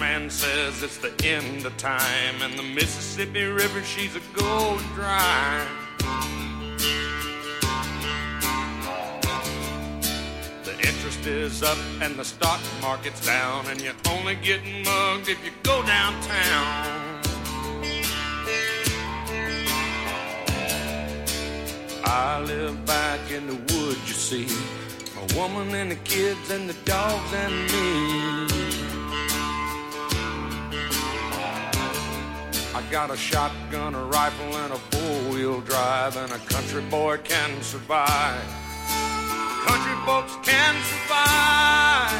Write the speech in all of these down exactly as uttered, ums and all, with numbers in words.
man says it's the end of time, and the Mississippi River, she's a going dry. The interest is up and the stock market's down, and you're only getting mugged if you go downtown. I live back in the woods, you see, a woman and the kids and the dogs and me. I got a shotgun, a rifle, and a four-wheel drive, and a country boy can survive. Country folks can survive.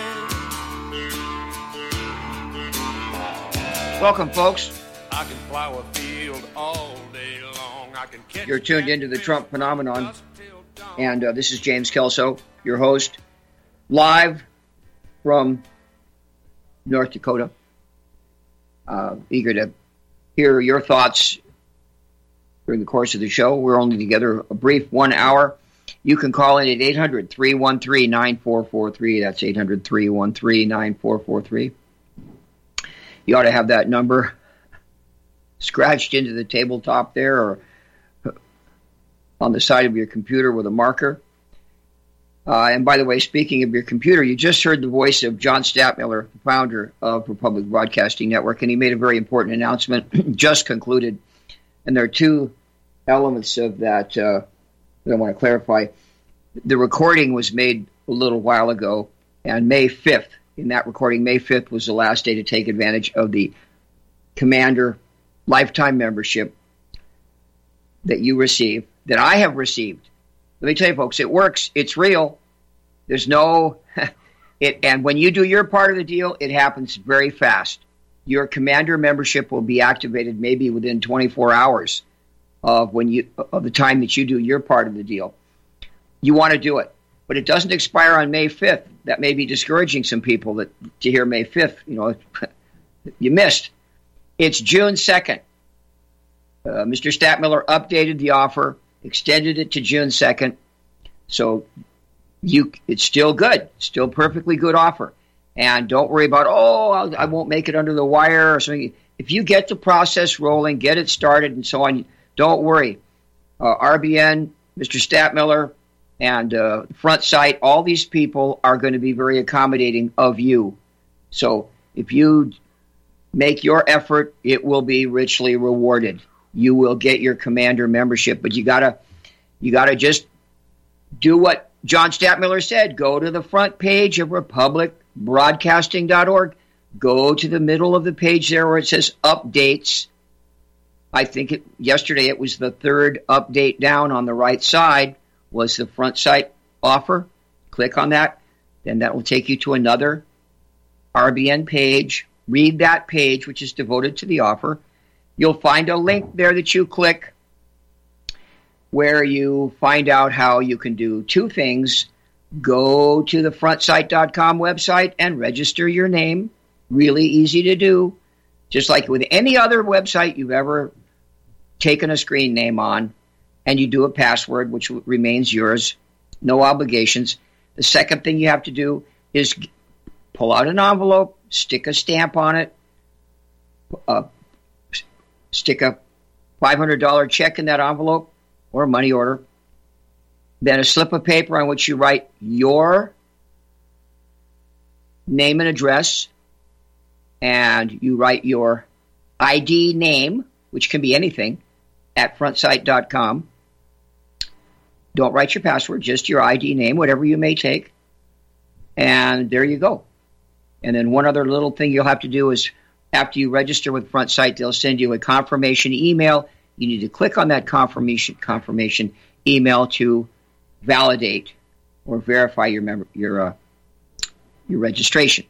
Welcome, folks. I can plow a field all day long. I can catch You're tuned into the Trump Phenomenon, and uh, this is James Kelso, your host, live from North Dakota. Uh, eager to hear your thoughts during the course of the show. We're only together a brief one hour. You can call in at eight hundred, three one three, nine four four three. That's eight hundred, three one three, nine four four three. You ought to have that number scratched into the tabletop there or on the side of your computer with a marker. Uh, and by the way, speaking of your computer, you just heard the voice of John Stadtmiller, the founder of Republic Broadcasting Network, and he made a very important announcement, just concluded. And there are two elements of that uh, that I want to clarify. The recording was made a little while ago, and May fifth, in that recording, May fifth was the last day to take advantage of the Commander lifetime membership that you receive, that I have received. Let me tell you, folks, it works. It's real. There's no, it, and when you do your part of the deal, it happens very fast. Your Commander membership will be activated maybe within twenty-four hours of when you of the time that you do your part of the deal. You want to do it, but it doesn't expire on May fifth. That may be discouraging some people that to hear May fifth. You know, you missed. It's June second. Uh, Mister Stadtmiller updated the offer, extended it to June second. So you, it's still good, still perfectly good offer. And don't worry about, oh, I'll, I won't make it under the wire or something. If you get the process rolling, get it started and so on, don't worry. Uh, R B N, Mister Stadtmiller, and uh, Front Sight, all these people are going to be very accommodating of you. So if you make your effort, it will be richly rewarded. You will get your Commander membership, but you gotta, you gotta just do what John Stadtmiller said. Go to the front page of republic broadcasting dot org. Go to the middle of the page there where it says updates. I think it, yesterday it was the third update down on the right side was the Front Sight offer. Click on that. Then that will take you to another R B N page. Read that page, which is devoted to the offer. You'll find a link there that you click where you find out how you can do two things. Go to the front sight dot com website and register your name. Really easy to do. Just like with any other website you've ever taken a screen name on, and you do a password, which remains yours. No obligations. The second thing you have to do is pull out an envelope, stick a stamp on it, uh, stick a five hundred dollars check in that envelope or a money order, then a slip of paper on which you write your name and address, and you write your I D name, which can be anything, at front sight dot com. Don't write your password, just your I D name, whatever you may take, and there you go. And then one other little thing you'll have to do is after you register with Front Sight, they'll send you a confirmation email. You need to click on that confirmation confirmation email to validate or verify your member, your uh, your registration.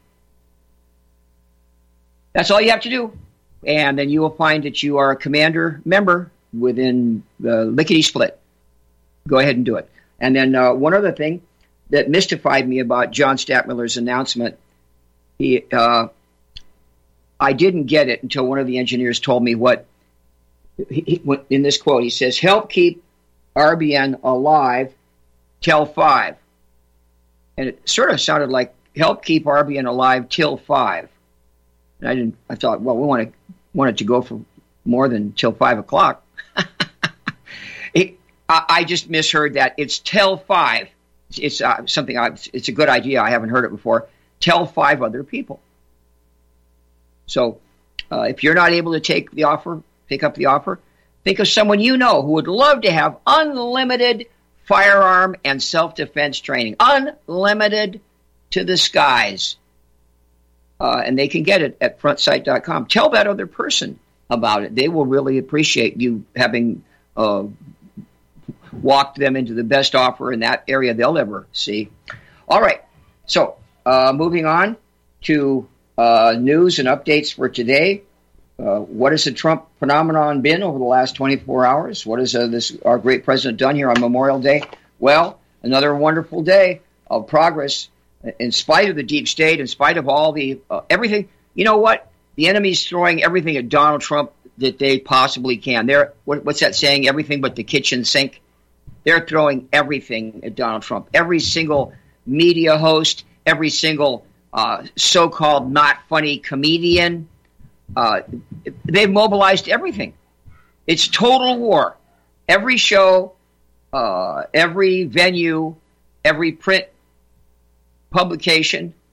That's all you have to do, and then you will find that you are a Commander member within the lickety split. Go ahead and do it. And then uh, one other thing that mystified me about John Stadtmiller's announcement. He, uh, I didn't get it until one of the engineers told me what, he, he, in this quote, he says, help keep R B N alive till five. And it sort of sounded like help keep R B N alive till five. And I didn't. I thought, well, we want to want it to go for more than till five o'clock. it, I, I just misheard that. It's till five. It's uh, something. I, it's a good idea. I haven't heard it before. Tell five other people. So, uh, if you're not able to take the offer, pick up the offer. Think of someone you know who would love to have unlimited firearm and self-defense training, unlimited to the skies, uh, and they can get it at front sight dot com. Tell that other person about it. They will really appreciate you having uh, walked them into the best offer in that area they'll ever see. All right, so uh, moving on to uh, news and updates for today. Uh, what has the Trump phenomenon been over the last twenty-four hours? What has uh, this our great president done here on Memorial Day? Well, another wonderful day of progress in spite of the deep state, in spite of all the uh, everything. You know what? The enemy's throwing everything at Donald Trump that they possibly can. They're what, what's that saying? Everything but the kitchen sink. They're throwing everything at Donald Trump. Every single media host, every single uh, so-called not funny comedian. Uh, they've mobilized everything. It's total war. Every show, uh, every venue, every print publication.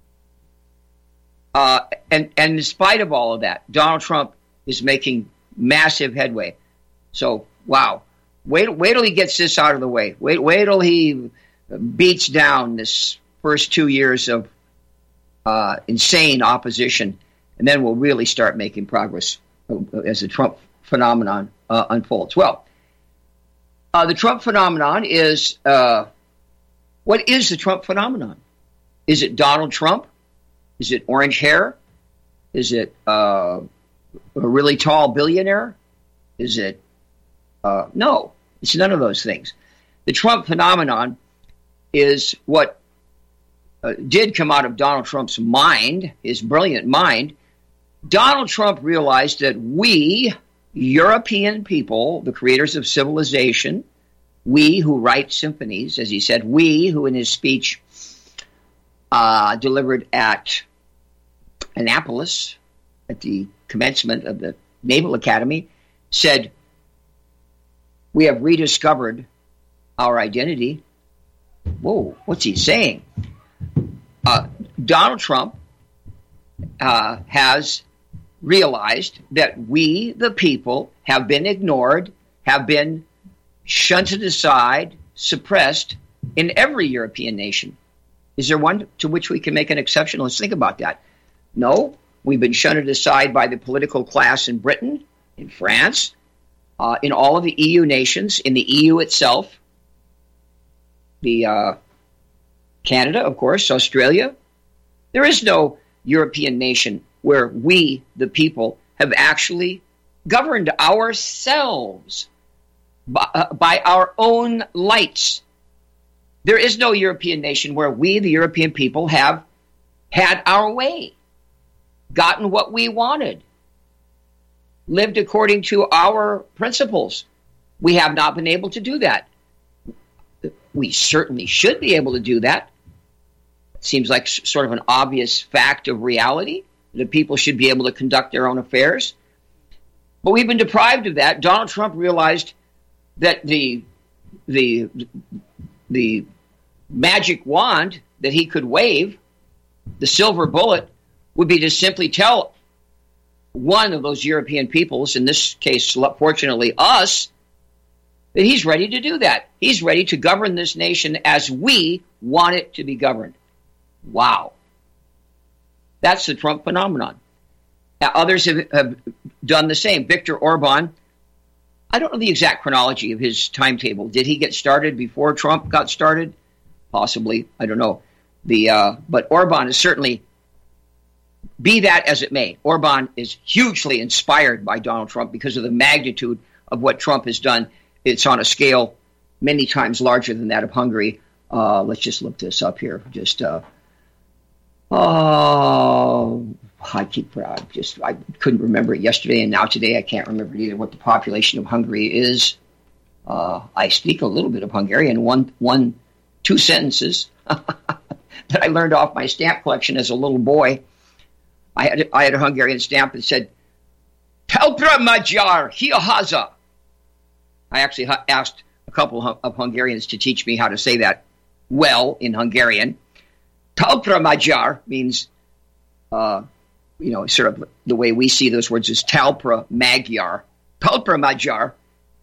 Uh, and, and in spite of all of that, Donald Trump is making massive headway. So, wow. Wait, wait till he gets this out of the way. Wait, wait till he beats down this first two years of uh, insane opposition. And then we'll really start making progress as the Trump phenomenon uh, unfolds. Well, uh, the Trump phenomenon is, uh, what is the Trump phenomenon? Is it Donald Trump? Is it orange hair? Is it uh, a really tall billionaire? Is it, uh, no, it's none of those things. The Trump phenomenon is what uh, did come out of Donald Trump's mind, his brilliant mind. Donald Trump realized that we, European people, the creators of civilization, we who write symphonies, as he said, we who in his speech uh, delivered at Annapolis at the commencement of the Naval Academy, said, we have rediscovered our identity. Whoa, what's he saying? Uh, Donald Trump uh, has realized that we, the people, have been ignored, have been shunted aside, suppressed in every European nation. Is there one to which we can make an exception? Let's think about that. No, we've been shunted aside by the political class in Britain, in France, uh, in all of the E U nations, in the E U itself, the uh, Canada, of course, Australia. There is no European nation where we, the people, have actually governed ourselves by, uh, by our own lights. There is no European nation where we, the European people, have had our way, gotten what we wanted, lived according to our principles. We have not been able to do that. We certainly should be able to do that. It seems like sort of an obvious fact of reality. The people should be able to conduct their own affairs. But we've been deprived of that. Donald Trump realized that the the the magic wand that he could wave, the silver bullet, would be to simply tell one of those European peoples, in this case, fortunately, us, that he's ready to do that. He's ready to govern this nation as we want it to be governed. Wow. That's the Trump phenomenon. Now, others have, have done the same. Viktor Orban, I don't know the exact chronology of his timetable. Did he get started before Trump got started? Possibly. I don't know. The uh, but Orban is certainly, be that as it may, Orban is hugely inspired by Donald Trump because of the magnitude of what Trump has done. It's on a scale many times larger than that of Hungary. Uh, let's just look this up here. Just, uh, oh, I keep, uh, just, I couldn't remember it yesterday, and now today I can't remember either what the population of Hungary is. Uh, I speak a little bit of Hungarian, one, one, two sentences that I learned off my stamp collection as a little boy. I had I had a Hungarian stamp that said Talpra Magyar Hiahaza. I actually hu- asked a couple of Hungarians to teach me how to say that well in Hungarian. Talpra Magyar means, uh, you know, sort of the way we see those words is Talpra Magyar. Talpra Magyar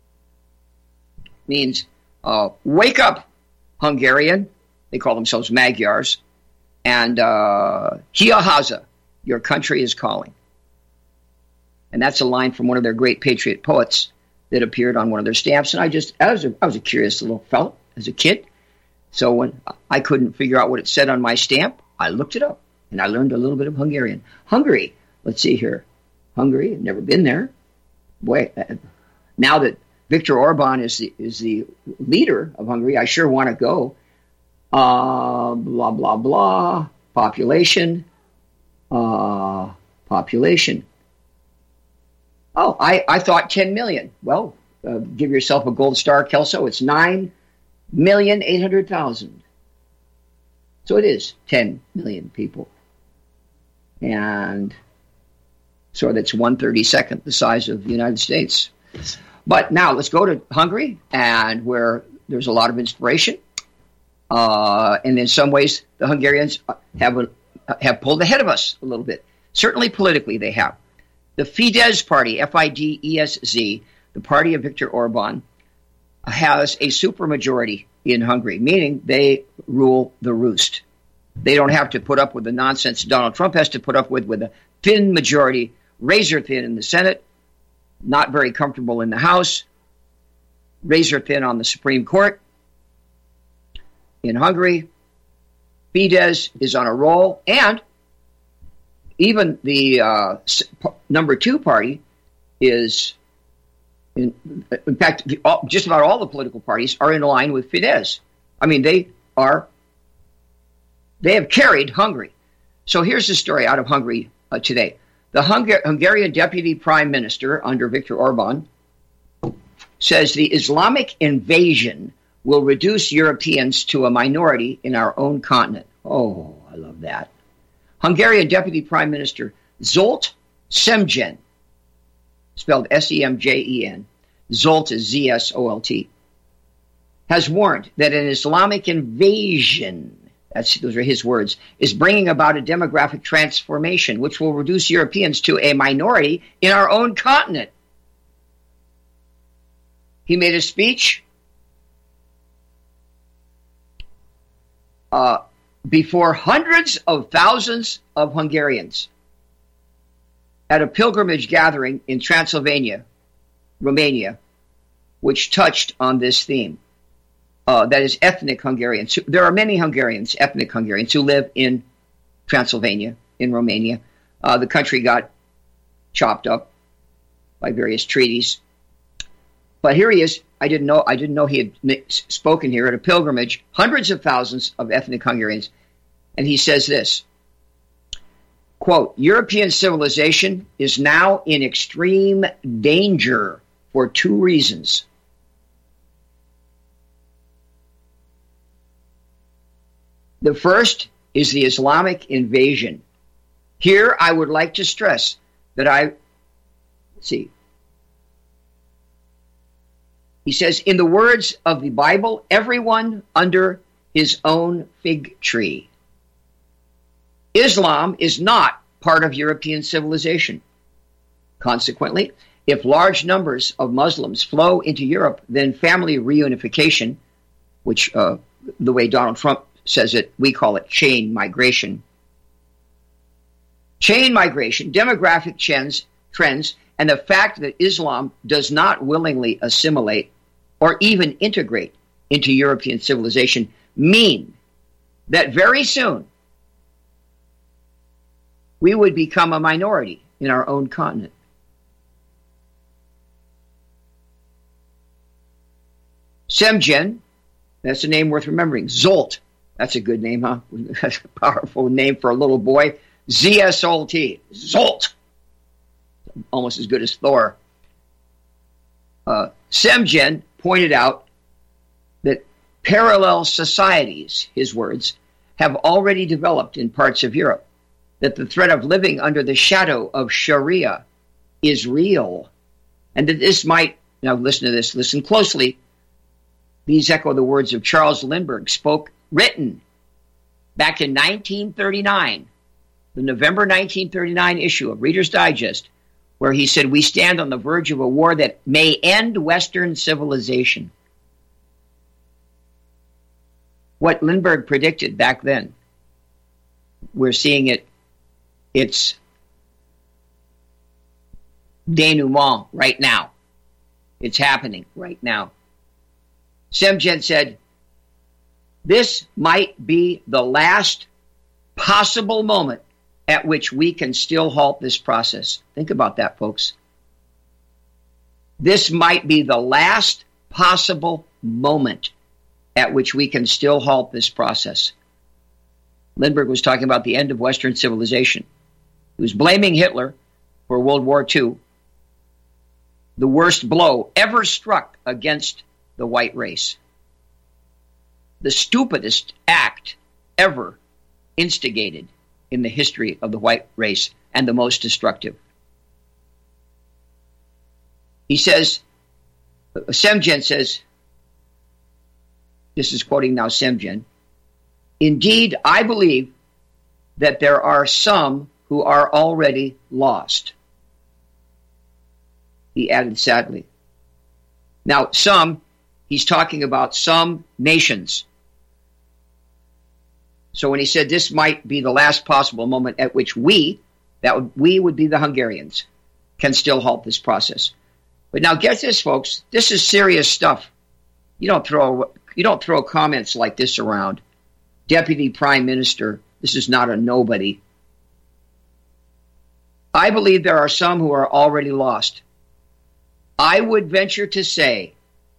means uh, wake up, Hungarian. They call themselves Magyars. And uh, Hiahaza, your country is calling. And that's a line from one of their great patriot poets that appeared on one of their stamps. And I just, I was a, I was a curious little fellow as a kid. So when I couldn't figure out what it said on my stamp, I looked it up. And I learned a little bit of Hungarian. Hungary, let's see here. Hungary, I've never been there. Boy, now that Viktor Orban is the, is the leader of Hungary, I sure want to go. Uh, blah, blah, blah. Population. Uh, population. Oh, I, I thought ten million. Well, uh, give yourself a gold star, Kelso. It's nine million eight hundred thousand. So it is ten million people. And so that's one thirty-second the size of the United States. But now let's go to Hungary, and where there's a lot of inspiration. Uh, and in some ways, the Hungarians have a, have pulled ahead of us a little bit. Certainly politically, they have. The Fidesz party, F I D E S Z, the party of Viktor Orban, has a supermajority in Hungary, meaning they rule the roost. They don't have to put up with the nonsense Donald Trump has to put up with, with a thin majority, razor thin in the Senate, not very comfortable in the House, razor thin on the Supreme Court. In Hungary, Fidesz is on a roll, and even the uh, number two party is, in, in fact, the, all, just about all the political parties are in line with Fidesz. I mean, they are, they have carried Hungary. So here's the story out of Hungary uh, today. The Hungar- Hungarian deputy prime minister under Viktor Orban says the Islamic invasion will reduce Europeans to a minority in our own continent. Oh, I love that. Hungarian Deputy Prime Minister Zsolt Semjen, spelled S E M J E N, Zsolt is Z S O L T, has warned that an Islamic invasion, that's, those are his words, is bringing about a demographic transformation which will reduce Europeans to a minority in our own continent. He made a speech Uh, before hundreds of thousands of Hungarians at a pilgrimage gathering in Transylvania, Romania, which touched on this theme. Uh, that is ethnic Hungarians. There are many Hungarians, ethnic Hungarians, who live in Transylvania, in Romania. Uh, the country got chopped up by various treaties. But here he is. I didn't know. I didn't know he had spoken here at a pilgrimage. Hundreds of thousands of ethnic Hungarians, and he says this: "Quote: European civilization is now in extreme danger for two reasons. The first is the Islamic invasion. Here, I would like to stress that I let's see." He says, in the words of the Bible, everyone under his own fig tree. Islam is not part of European civilization. Consequently, if large numbers of Muslims flow into Europe, then family reunification, which uh, the way Donald Trump says it, we call it chain migration. Chain migration, demographic trends, trends, and the fact that Islam does not willingly assimilate or even integrate into European civilization mean that very soon we would become a minority in our own continent. Semjen, that's a name worth remembering. Zsolt, that's a good name, huh? That's a powerful name for a little boy. Z S O L T, Zsolt. Almost as good as Thor. Uh, Semjen pointed out that parallel societies, his words, have already developed in parts of Europe. that the threat of living under the shadow of Sharia is real, and that this might, now listen to this, listen closely, these echo the words of Charles Lindbergh, spoke, written back in nineteen thirty-nine, the November nineteen thirty-nine issue of Reader's Digest, where he said, we stand on the verge of a war that may end Western civilization. What Lindbergh predicted back then, we're seeing it, it's denouement right now. It's happening right now. Semjen said, this might be the last possible moment at which we can still halt this process. Think about that, folks. This might be the last possible moment at which we can still halt this process. Lindbergh was talking about the end of Western civilization. He was blaming Hitler for World War Two, the worst blow ever struck against the white race. The stupidest act ever instigated in the history of the white race, and the most destructive. He says, Semjen says, this is quoting now Semjen, indeed, I believe that there are some who are already lost. He added sadly. Now, some, he's talking about some nations. So when he said this might be the last possible moment at which we, that would, we would be the Hungarians, can still halt this process. But now get this, folks. This is serious stuff. You don't throw you don't throw comments like this around. Deputy Prime Minister, this is not a nobody. I believe there are some who are already lost. I would venture to say,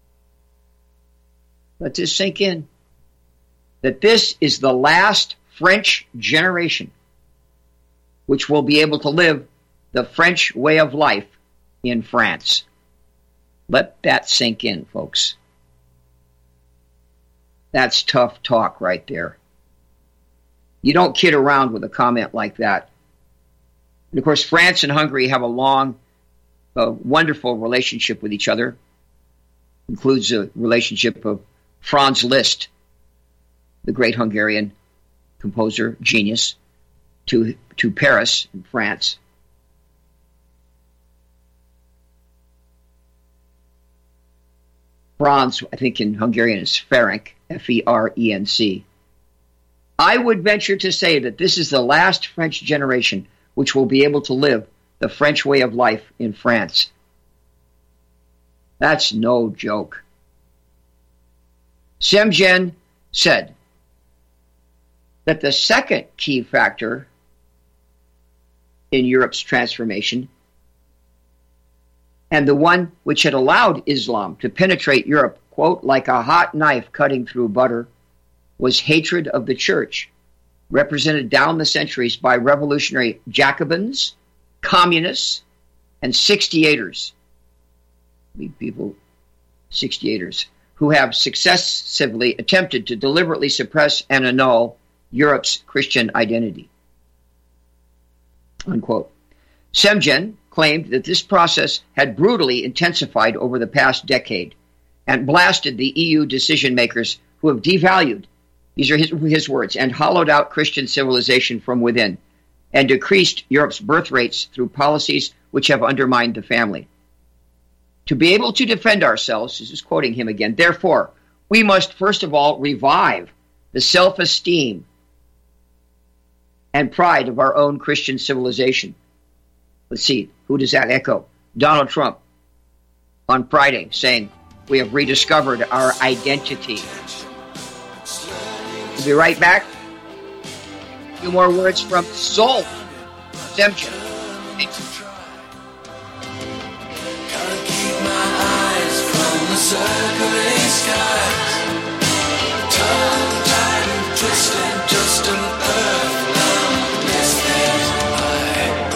let this sink in, that this is the last French generation which will be able to live the French way of life in France. Let that sink in, folks. That's tough talk right there. You don't kid around with a comment like that. And of course, France and Hungary have a long, uh, wonderful relationship with each other. Includes a relationship of Franz Liszt, the great Hungarian composer, genius, to, to Paris in France. Franz, I think in Hungarian is Ferenc, F E R E N C. I would venture to say that this is the last French generation which will be able to live the French way of life in France. That's no joke. Semjen said that the second key factor in Europe's transformation, and the one which had allowed Islam to penetrate Europe, quote, like a hot knife cutting through butter, was hatred of the church, represented down the centuries by revolutionary Jacobins, communists, and sixty-eighters. People, sixty-eighters, who have successively attempted to deliberately suppress and annul Europe's Christian identity. Unquote. Semjen claimed that this process had brutally intensified over the past decade and blasted the E U decision-makers who have devalued, these are his, his words, and hollowed out Christian civilization from within and decreased Europe's birth rates through policies which have undermined the family. To be able to defend ourselves, this is quoting him again, therefore, we must first of all revive the self-esteem and pride of our own Christian civilization. Let's see, who does that echo? Donald Trump on Friday saying, we have rediscovered our identity. We'll be right back. A few more words from Zolf Semjen. Gotta keep my eyes from the circling skies. Tongue tied and twisted, just an earthbound misfit.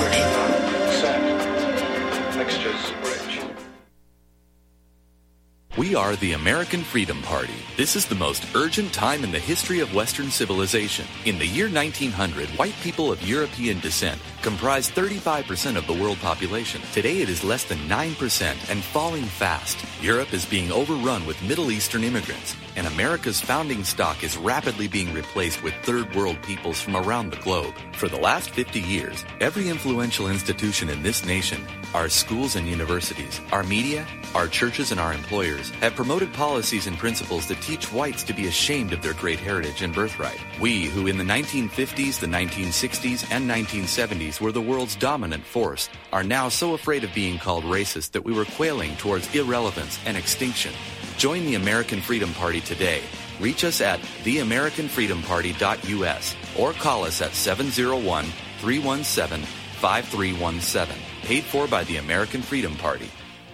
Set. Mixtures rich. We are the American Freedom Party. This is the most urgent time in the history of Western civilization. In the year nineteen hundred, white people of European descent comprised thirty-five percent of the world population. Today it is less than nine percent and falling fast. Europe is being overrun with Middle Eastern immigrants, and America's founding stock is rapidly being replaced with third world peoples from around the globe. For the last fifty years, every influential institution in this nation, our schools and universities, our media, our churches and our employers, have promoted policies and principles that teach whites to be ashamed of their great heritage and birthright. We, who in the nineteen fifties, the nineteen sixties, and nineteen seventies were the world's dominant force, are now so afraid of being called racist that we were quailing towards irrelevance and extinction. Join the American Freedom Party today. Reach us at the american freedom party dot u s or call us at seven oh one, three one seven, five three one seven. Paid for by the American Freedom Party.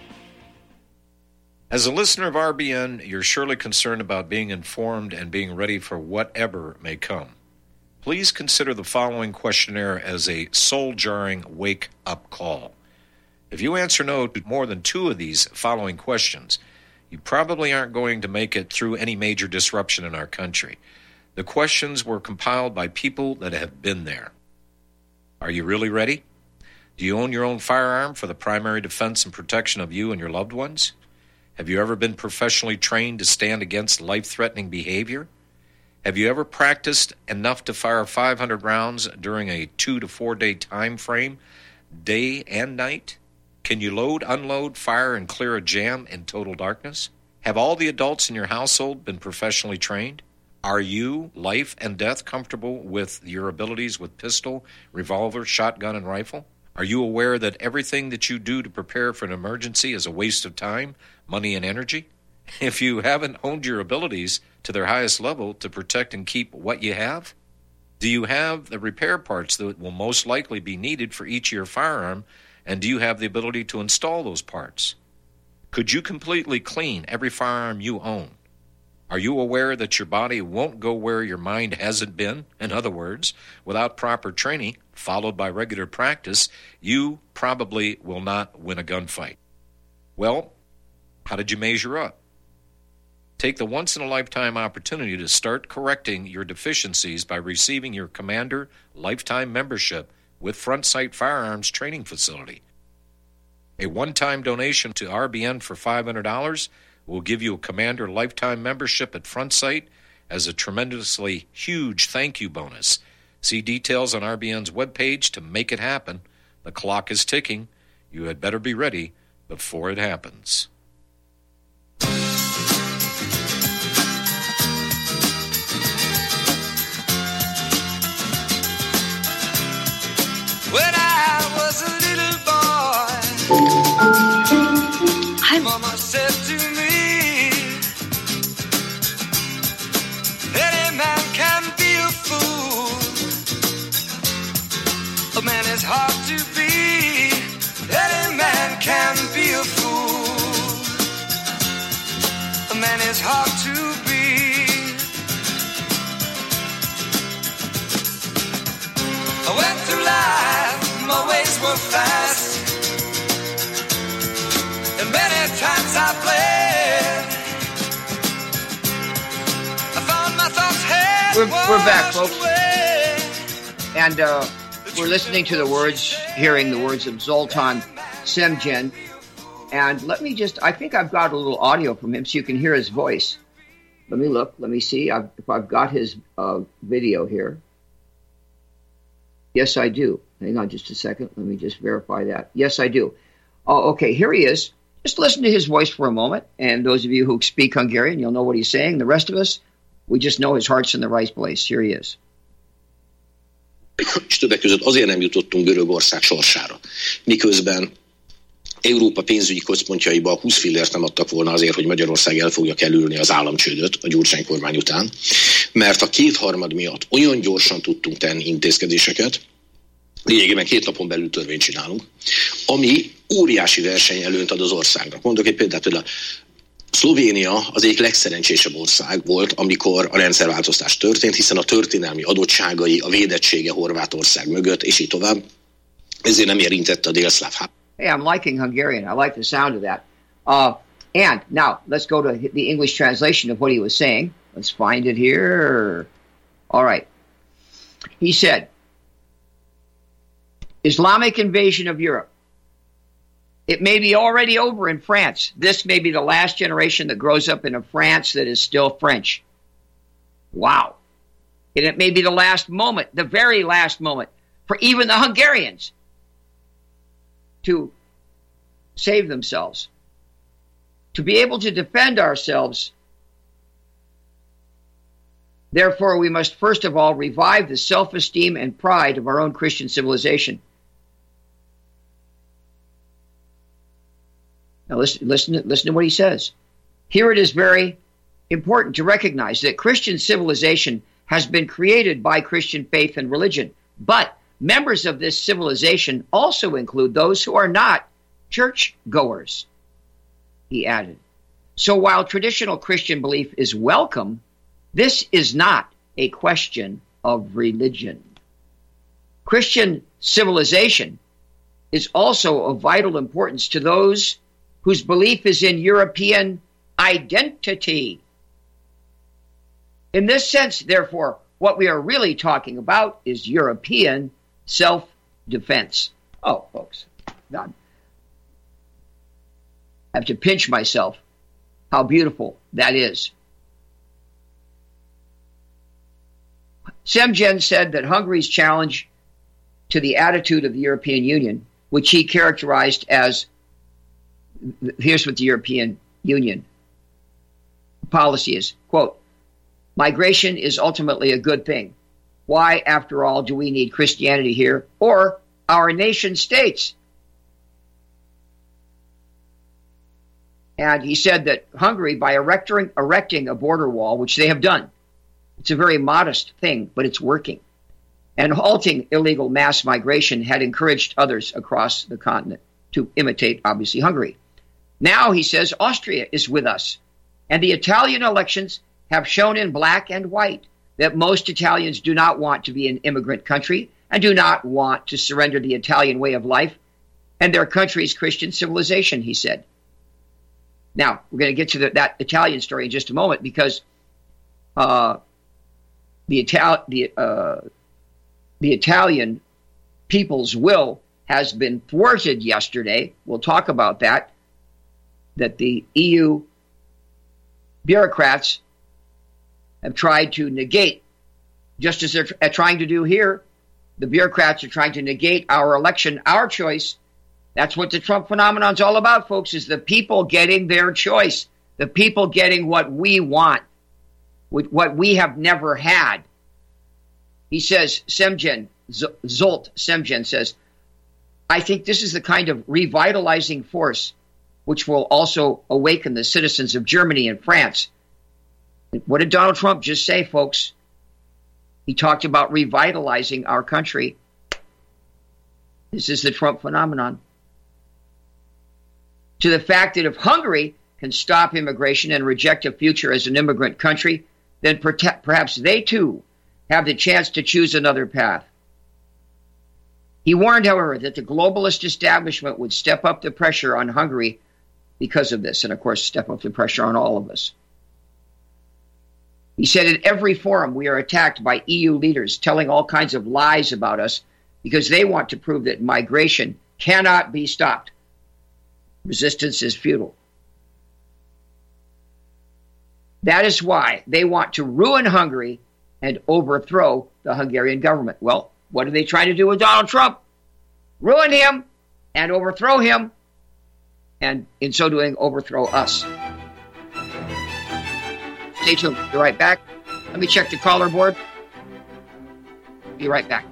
As a listener of R B N, you're surely concerned about being informed and being ready for whatever may come. Please consider the following questionnaire as a soul-jarring wake-up call. If you answer no to more than two of these following questions, you probably aren't going to make it through any major disruption in our country. The questions were compiled by people that have been there. Are you really ready? Do you own your own firearm for the primary defense and protection of you and your loved ones? Have you ever been professionally trained to stand against life-threatening behavior? Have you ever practiced enough to fire five hundred rounds during a two to four day time frame, day and night? Can you load, unload, fire, and clear a jam in total darkness? Have all the adults in your household been professionally trained? Are you, life and death, comfortable with your abilities with pistol, revolver, shotgun, and rifle? Are you aware that everything that you do to prepare for an emergency is a waste of time, money, and energy? If you haven't honed your abilities to their highest level to protect and keep what you have, do you have the repair parts that will most likely be needed for each of your firearm, and do you have the ability to install those parts? Could you completely clean every firearm you own? Are you aware that your body won't go where your mind hasn't been? In other words, without proper training, followed by regular practice, you probably will not win a gunfight. Well, how did you measure up? Take the once-in-a-lifetime opportunity to start correcting your deficiencies by receiving your Commander Lifetime Membership with Front Sight Firearms Training Facility. A one-time donation to R B N for five hundred dollars will give you a Commander Lifetime Membership at Front Sight as a tremendously huge thank you bonus. See details on R B N's webpage to make it happen. The clock is ticking. You had better be ready before it happens. When I was a little boy, I'm... Mama said to me, any man can be a fool. A man is hard to be. Any man can be a fool. A man is hard to be. I went through life, my ways were fast, and many times I played. I found my thoughts had We're, we're back, folks. away. And uh, we're listening to the words, hearing the words of Zoltan Semjen. And let me just, I think I've got a little audio from him so you can hear his voice. Let me look, let me see I've, if I've got his uh, video here. Yes, I do. Hang on just a second. Let me just verify that. Yes, I do. Oh, okay, here he is. Just listen to his voice for a moment. And those of you who speak Hungarian, you'll know what he's saying. The rest of us, we just know his heart's in the right place. Here he is. És többek között azért nem jutottunk Görögország sorsára. Miközben Európa pénzügyi központjaiba húsz fillért nem adtak volna azért, hogy Magyarország el fogja kerülni az államcsődöt a Gyurcsány kormány után, mert a kétharmad miatt olyan gyorsan tudtunk tenni intézkedéseket, lényegében két napon belül törvényt csinálunk, ami óriási versenyelőnyt ad az országnak. Mondok egy példát, például Szlovénia az egyik legszerencsésebb ország volt, amikor a rendszerváltoztás történt, hiszen a történelmi adottságai, a védettsége Horvátország mögött, és így tovább, ezért nem érintette a délszláv háborút. Hey, I'm liking Hungarian. I like the sound of that. Uh, And now let's go to the English translation of what he was saying. Let's find it here. All right. He said, Islamic invasion of Europe. It may be already over in France. This may be the last generation that grows up in a France that is still French. Wow. And it may be the last moment, the very last moment, for even the Hungarians to save themselves. To be able to defend ourselves. Therefore, we must first of all revive the self-esteem and pride of our own Christian civilization. Now listen, listen, listen to what he says. Here it is very important to recognize that Christian civilization has been created by Christian faith and religion, but members of this civilization also include those who are not church-goers, he added. So while traditional Christian belief is welcome, this is not a question of religion. Christian civilization is also of vital importance to those whose belief is in European identity. In this sense, therefore, what we are really talking about is European self-defense. Oh, folks, God. I have to pinch myself how beautiful that is. Semjen said that Hungary's challenge to the attitude of the European Union, which he characterized as, here's what the European Union policy is, quote, migration is ultimately a good thing. Why, after all, do we need Christianity here or our nation states? And he said that Hungary, by erecting, erecting a border wall, which they have done, it's a very modest thing, but it's working, and halting illegal mass migration had encouraged others across the continent to imitate, obviously, Hungary. Now, he says, Austria is with us, and the Italian elections have shown in black and white that most Italians do not want to be an immigrant country and do not want to surrender the Italian way of life and their country's Christian civilization, he said. Now, we're going to get to the, that Italian story in just a moment because uh, the, Ital- the, uh, the Italian people's will has been thwarted yesterday. We'll talk about that, that the E U bureaucrats have tried to negate, just as they're t- trying to do here. The bureaucrats are trying to negate our election, our choice. That's what the Trump phenomenon's all about, folks, is the people getting their choice, the people getting what we want, what we have never had. He says, Semjen, Zsolt Semjen says, I think this is the kind of revitalizing force which will also awaken the citizens of Germany and France. What did Donald Trump just say, folks? He talked about revitalizing our country. This is the Trump phenomenon. To the fact that if Hungary can stop immigration and reject a future as an immigrant country, then perhaps they too have the chance to choose another path. He warned, however, that the globalist establishment would step up the pressure on Hungary because of this, and of course step up the pressure on all of us. He said, in every forum we are attacked by E U leaders telling all kinds of lies about us because they want to prove that migration cannot be stopped. Resistance is futile. That is why they want to ruin Hungary and overthrow the Hungarian government. Well, what are they trying to do with Donald Trump? Ruin him and overthrow him, and in so doing, overthrow us. Stay tuned. Be right back. Let me check the caller board. Be right back.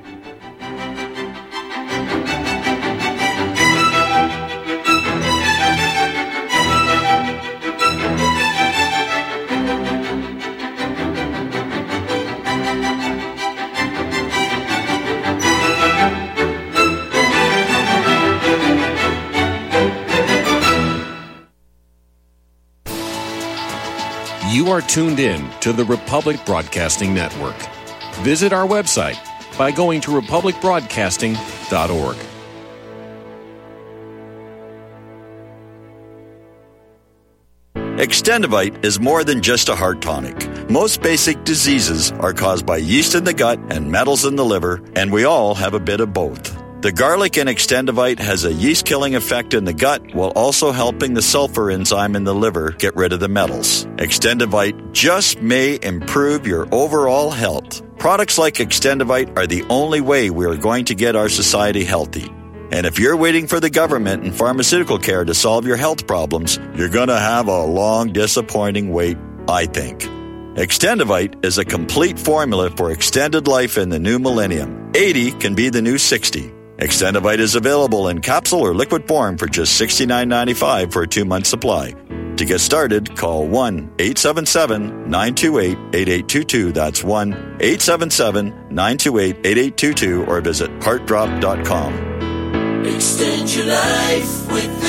You are tuned in to the Republic Broadcasting Network. Visit our website by going to republic broadcasting dot org. Extendivite is more than just a heart tonic. Most basic diseases are caused by yeast in the gut and metals in the liver, and we all have a bit of both. The garlic in Extendivite has a yeast-killing effect in the gut while also helping the sulfur enzyme in the liver get rid of the metals. Extendivite just may improve your overall health. Products like Extendivite are the only way we are going to get our society healthy. And if you're waiting for the government and pharmaceutical care to solve your health problems, you're going to have a long, disappointing wait, I think. Extendivite is a complete formula for extended life in the new millennium. eighty can be the new sixty. Extendivite is available in capsule or liquid form for just sixty-nine ninety-five for a two-month supply. To get started, call one eight seven seven, nine two eight, eight eight two two. That's one eight seven seven, nine two eight, eight eight two two or visit heart drop dot com. Extend your life with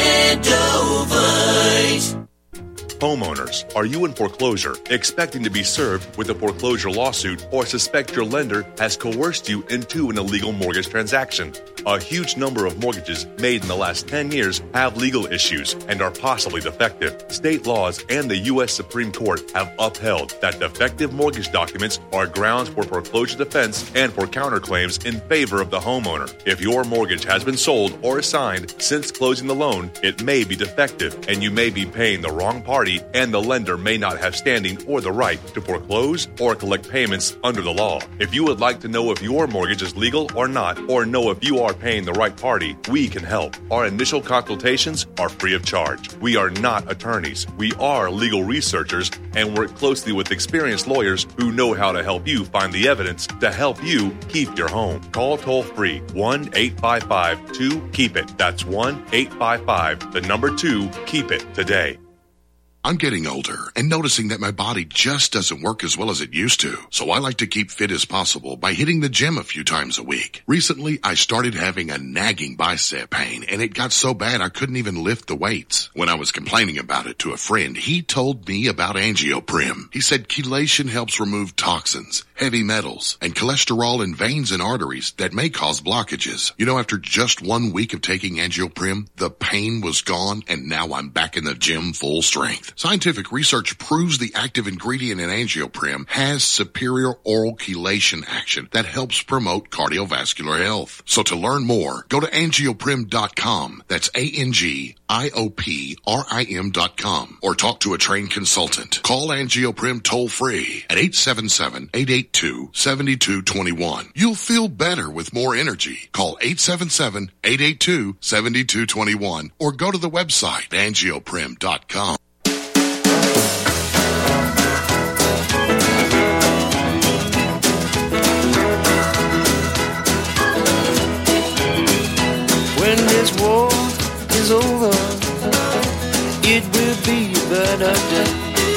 Extendovite. Homeowners, are you in foreclosure, expecting to be served with a foreclosure lawsuit, or suspect your lender has coerced you into an illegal mortgage transaction? A huge number of mortgages made in the last ten years have legal issues and are possibly defective. State laws and the U S Supreme Court have upheld that defective mortgage documents are grounds for foreclosure defense and for counterclaims in favor of the homeowner. If your mortgage has been sold or assigned since closing the loan, it may be defective and you may be paying the wrong party, and the lender may not have standing or the right to foreclose or collect payments under the law. If you would like to know if your mortgage is legal or not, or know if you are paying the right party, we can help. Our initial consultations are free of charge. We are not attorneys. We are legal researchers and work closely with experienced lawyers who know how to help you find the evidence to help you keep your home. Call toll-free one eight five five, two, keep it. That's one eight five five, the number two, keep it today. I'm getting older and noticing that my body just doesn't work as well as it used to. So I like to keep fit as possible by hitting the gym a few times a week. Recently, I started having a nagging bicep pain, and it got so bad I couldn't even lift the weights. When I was complaining about it to a friend, he told me about Angioprim. He said chelation helps remove toxins, heavy metals, and cholesterol in veins and arteries that may cause blockages. You know, after just one week of taking Angioprim, the pain was gone, and now I'm back in the gym full strength. Scientific research proves the active ingredient in Angioprim has superior oral chelation action that helps promote cardiovascular health. So to learn more, go to angioprim dot com. That's A N G I O P R I M dot com. Or talk to a trained consultant. Call Angioprim toll-free at eight seven seven, eight eight two, seven two two one. You'll feel better with more energy. Call eight seven seven, eight eight two, seven two two one or go to the website angioprim dot com. When this war is over, it will be a better day.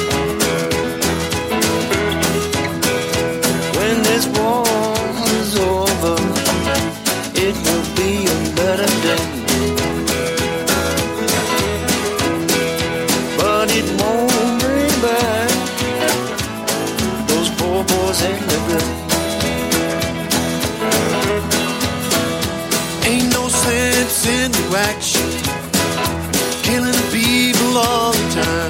When this war is over, it will be a better day. But it won't bring back those poor boys in the grave. Ain't no sense in the action, killing people all the time.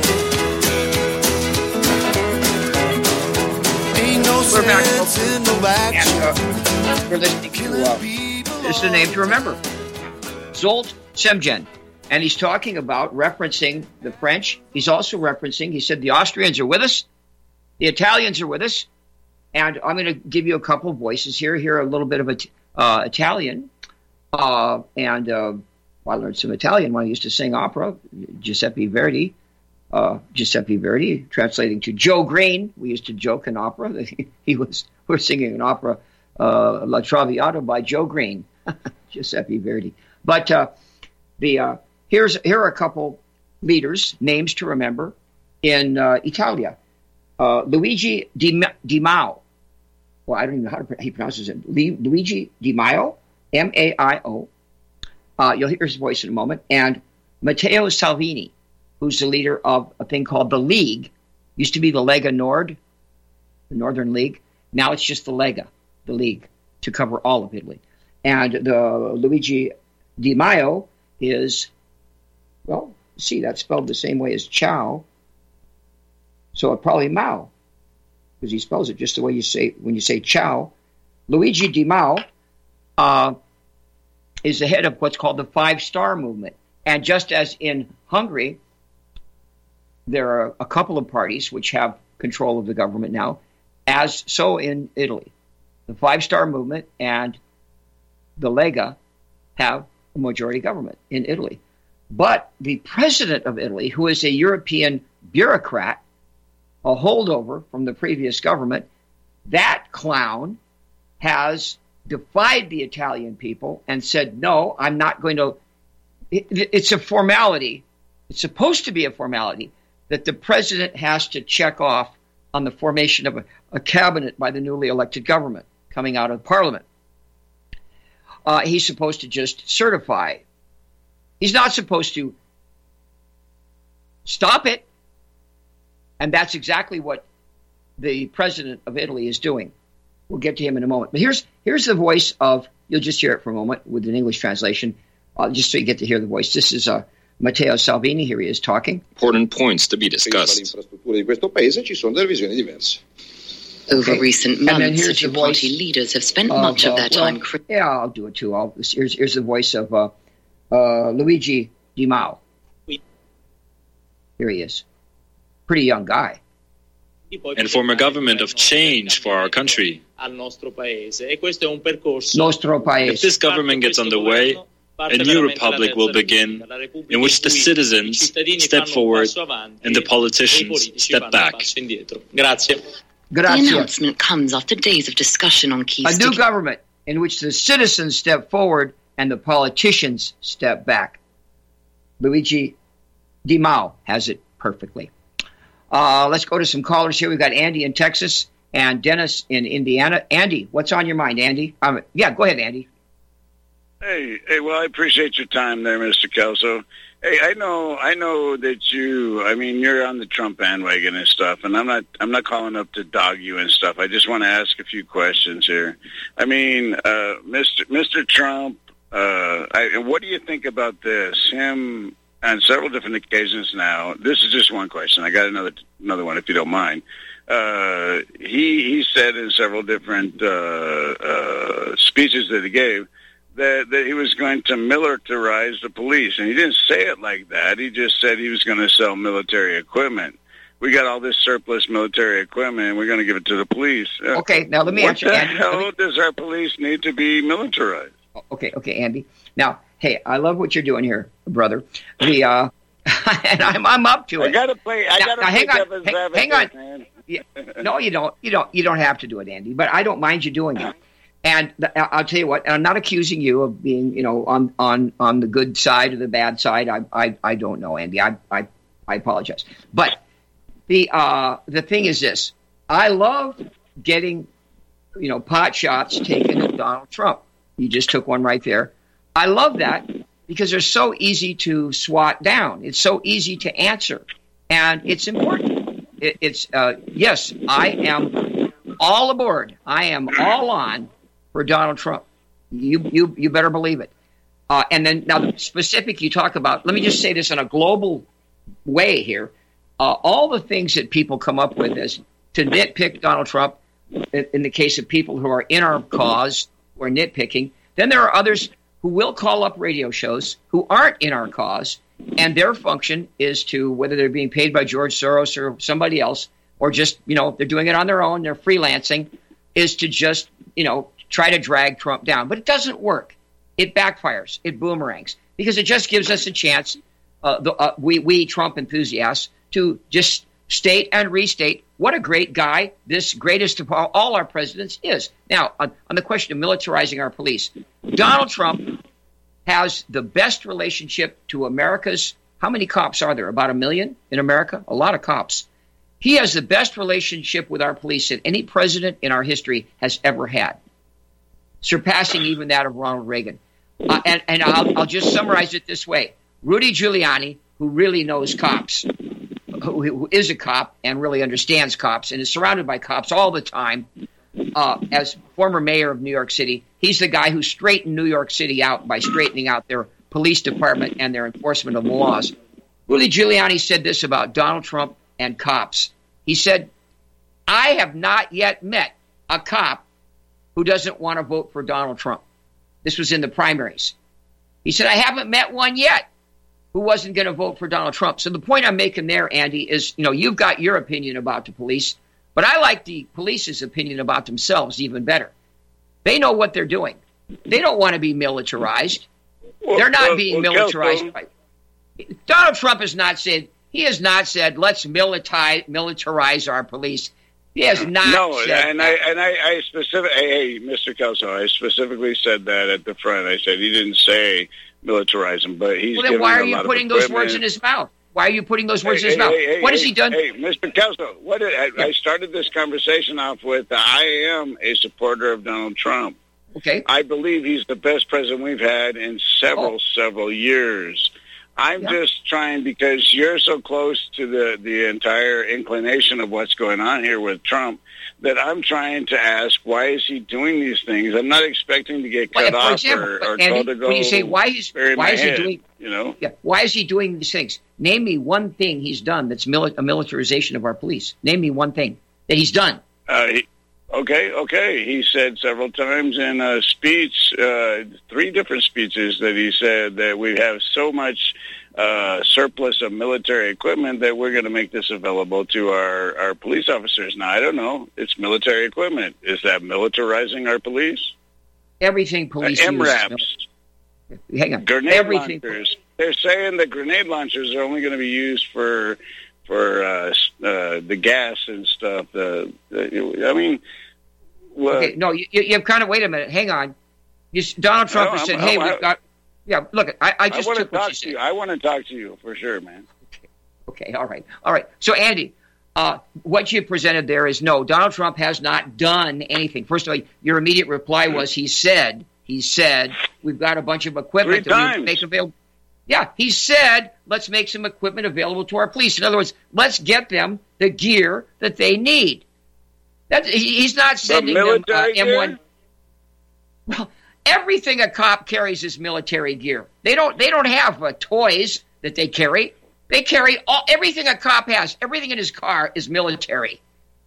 Ain't no We're back, sense in no action. And, uh, we're listening to, uh, this is the name to remember, Zsolt Szemjan. And he's talking about referencing the French. He's also referencing, he said, the Austrians are with us, the Italians are with us. And I'm going to give you a couple of voices here. Here, a little bit of a, uh, Italian. Uh, and uh, well, I learned some Italian when I used to sing opera. Giuseppe Verdi, uh, Giuseppe Verdi, translating to Joe Green. We used to joke in opera that he, he was. We were singing an opera, uh, La Traviata by Joe Green, Giuseppe Verdi. But uh, the uh, here's here are a couple leaders, names to remember in uh, Italia. Uh, Luigi Di, Di Maio. Well, I don't even know how to he pronounces it. Luigi Di Maio. M A I O. Uh, you'll hear his voice in a moment. And Matteo Salvini, who's the leader of a thing called the League. Used to be the Lega Nord, the Northern League. Now it's just the Lega, the League, to cover all of Italy. And the Luigi Di Maio is, well, see, that's spelled the same way as ciao. So it probably Mao, because he spells it just the way you say when you say Chow. Luigi Di Mao uh, is the head of what's called the Five Star Movement. And just as in Hungary, there are a couple of parties which have control of the government now, as so in Italy. The Five Star Movement and the Lega have a majority government in Italy. But the president of Italy, who is a European bureaucrat, a holdover from the previous government, that clown has defied the Italian people and said, no, I'm not going to. It, it's a formality. It's supposed to be a formality that the president has to check off on the formation of a, a cabinet by the newly elected government coming out of parliament. Uh, he's supposed to just certify. He's not supposed to stop it. And that's exactly what the president of Italy is doing. We'll get to him in a moment. But here's here's the voice of, you'll just hear it for a moment with an English translation, uh, just so you get to hear the voice. This is uh, Matteo Salvini. Here he is talking. Important points to be discussed. Over Okay. recent And then months, here's the the two party voice leaders have spent of, much of uh, their well, time cri- yeah, I'll do it too. I'll, here's, here's the voice of uh, uh, Luigi Di Mao. Here he is. Pretty young guy. And form a government of change for our country. Nostro paese. If this government gets underway, a new republic will begin in which the citizens step forward and the politicians step back. The Grazie. announcement comes after days of discussion on key A new sticky government in which the citizens step forward and the politicians step back. Luigi Di Mao has it perfectly. Uh, let's go to some callers here. We've got Andy in Texas and Dennis in Indiana. Andy, what's on your mind, Andy? Um, yeah, go ahead, Andy. Hey, hey, well, I appreciate your time there, Mister Kelso. Hey, I know, I know that you, I mean, you're on the Trump bandwagon and stuff, and I'm not, I'm not calling up to dog you and stuff. I just want to ask a few questions here. I mean, uh, Mister Mister Trump, uh, I, what do you think about this? Him on several different occasions now. This is just one question. I got another, another one, if you don't mind. Uh, he he said in several different uh, uh, speeches that he gave that, that he was going to militarize the police. And he didn't say it like that. He just said he was going to sell military equipment. We got all this surplus military equipment, and we're going to give it to the police. Uh, Okay, now let me what answer, the Andy. hell Let me- does our police need to be militarized? Okay, okay, Andy. Now, hey, I love what you're doing here, brother. The uh, and I'm I'm up to it. I got to play. I Now- got to now, play hang on, devil's hang- advocate, hang on. man. Yeah, no, you don't. You don't. You don't have to do it, Andy. But I don't mind you doing it. And the, I'll tell you what. And I'm not accusing you of being, you know, on on on the good side or the bad side. I I, I don't know, Andy. I I I apologize. But the uh, the thing is this: I love getting, you know, pot shots taken at Donald Trump. You just took one right there. I love that because they're so easy to swat down. It's so easy to answer, and it's important. It, it's uh, yes, I am all aboard. I am all on for Donald Trump. You you you better believe it. Uh, and then now the specific you talk about. Let me just say this in a global way here. Uh, all the things that people come up with is to nitpick Donald Trump. In, in the case of people who are in our cause, who are nitpicking, then there are others who will call up radio shows who aren't in our cause, and their function is to, whether they're being paid by George Soros or somebody else, or just, you know, they're doing it on their own, they're freelancing, is to just, you know, try to drag Trump down. But it doesn't work. It backfires. It boomerangs. Because it just gives us a chance, uh, the, uh, we, we Trump enthusiasts, to just state and restate what a great guy this greatest of all, all our presidents is. Now, on, on the question of militarizing our police, Donald Trump has the best relationship to America's, how many cops are there? About a million in America? A lot of cops. He has the best relationship with our police that any president in our history has ever had, surpassing even that of Ronald Reagan. Uh, and and I'll, I'll just summarize it this way. Rudy Giuliani, who really knows cops, who, who is a cop and really understands cops and is surrounded by cops all the time, uh, as former mayor of New York City, he's the guy who straightened New York City out by straightening out their police department and their enforcement of the laws. Rudy Giuliani said this about Donald Trump and cops. He said, I have not yet met a cop who doesn't want to vote for Donald Trump. This was in the primaries. He said, I haven't met one yet who wasn't going to vote for Donald Trump. So the point I'm making there, Andy, is, you know, you've got your opinion about the police, but I like the police's opinion about themselves even better. They know what they're doing. They don't want to be militarized. Well, they're not well, being well, militarized. By, Donald Trump has not said, he has not said, let's militarize, militarize our police. He has not no, said and that. I and I, I specific. Hey, Mister Kelso, I specifically said that at the front. I said he didn't say militarize them, but he's. Well, then why are you putting those words in his mouth? Why are you putting those words hey, in his hey, mouth? Hey, what hey, has he done? Hey, Mister Kelso, what did, I, yeah. I started this conversation off with, I am a supporter of Donald Trump. Okay. I believe he's the best president we've had in several, oh. several years. I'm yeah. just trying, because you're so close to the, the entire inclination of what's going on here with Trump, that I'm trying to ask, why is he doing these things? I'm not expecting to get cut well, off example, or, or Andy, told to go. When you say, why is, why is head, he doing, you know? Yeah, why is he doing these things? Name me one thing he's done that's mili- a militarization of our police. Name me one thing that he's done. Uh, he, okay, okay. He said several times in a speech, uh, three different speeches, that he said that we have so much uh, surplus of military equipment that we're going to make this available to our, our police officers. Now, I don't know. It's military equipment. Is that militarizing our police? Everything police uh, M RAPs. Use. Hang on. Grenade Everything. launchers. They're saying that grenade launchers are only going to be used for for uh, uh, the gas and stuff. The, the I mean, well, okay, no, you, you kind of wait a minute. Hang on. You, Donald Trump no, has said, I'm, "Hey, I'm, we've got." Yeah, look, I, I just I took talk what you to said. you. I want to talk to you for sure, man. Okay, okay, all right, all right. So, Andy, uh, what you presented there is no. Donald Trump has not done anything. First of all, your immediate reply was he said. He said we've got a bunch of equipment Three that times. we make available. Yeah, he said, let's make some equipment available to our police. In other words, let's get them the gear that they need. That, he, he's not sending them uh, M one. Well, everything a cop carries is military gear. They don't. They don't have uh, toys that they carry. They carry all, everything a cop has. Everything in his car is military.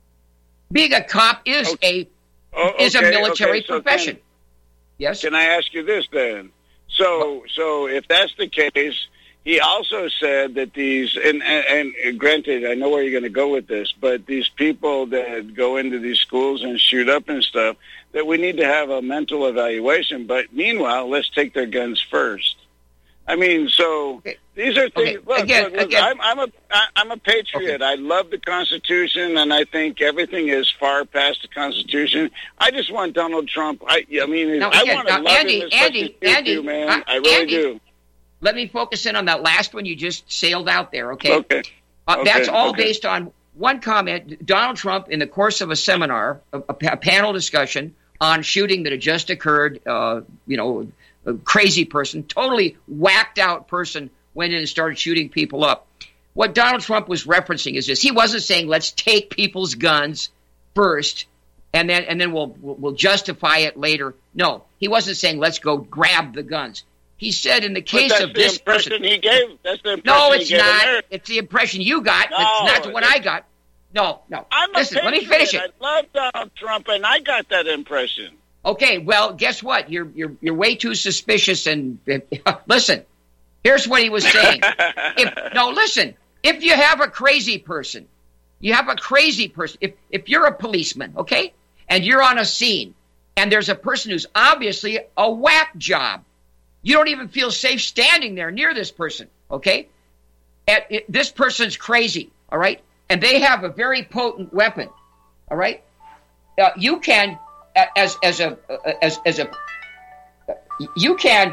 Being a cop is okay. a oh, okay, is a military okay. So profession. Can, yes. Can I ask you this then? So, so if that's the case, he also said that these, and, and, and granted, I know where you're going to go with this, but these people that go into these schools and shoot up and stuff, that we need to have a mental evaluation. But meanwhile, let's take their guns first. I mean, so okay. these are things. Okay. Look, again, look, look, again. I'm, I'm a I'm a patriot. Okay. I love the Constitution, and I think everything is far past the Constitution. I just want Donald Trump. I, I mean, now, I again, want to now, love Andy, him as Andy, much as you Andy, do, man. uh, I really Andy, do. Let me focus in on that last one you just sailed out there. Okay. Okay. Uh, okay. That's all okay. based on one comment. Donald Trump, in the course of a seminar, a, a panel discussion on shooting that had just occurred, uh, you know. A crazy person, totally whacked out person, went in and started shooting people up. What Donald Trump was referencing is this. He wasn't saying, let's take people's guns first and then and then we'll we'll justify it later. No, he wasn't saying, let's go grab the guns. He said in the case but that's of this the impression person. He gave. That's the impression No, it's he gave not. America. It's the impression you got. No, it's not the one I got. No, no. I'm a Listen, let me patriot. finish it. I love Donald Trump, and I got that impression. Okay, well, guess what? You're you're you're way too suspicious. And uh, listen, here's what he was saying. if, no, listen. If you have a crazy person, you have a crazy person. If if you're a policeman, okay, and you're on a scene, and there's a person who's obviously a whack job, you don't even feel safe standing there near this person, okay? And it, this person's crazy, all right, and they have a very potent weapon, all right. Uh, you can. As as a as as a you can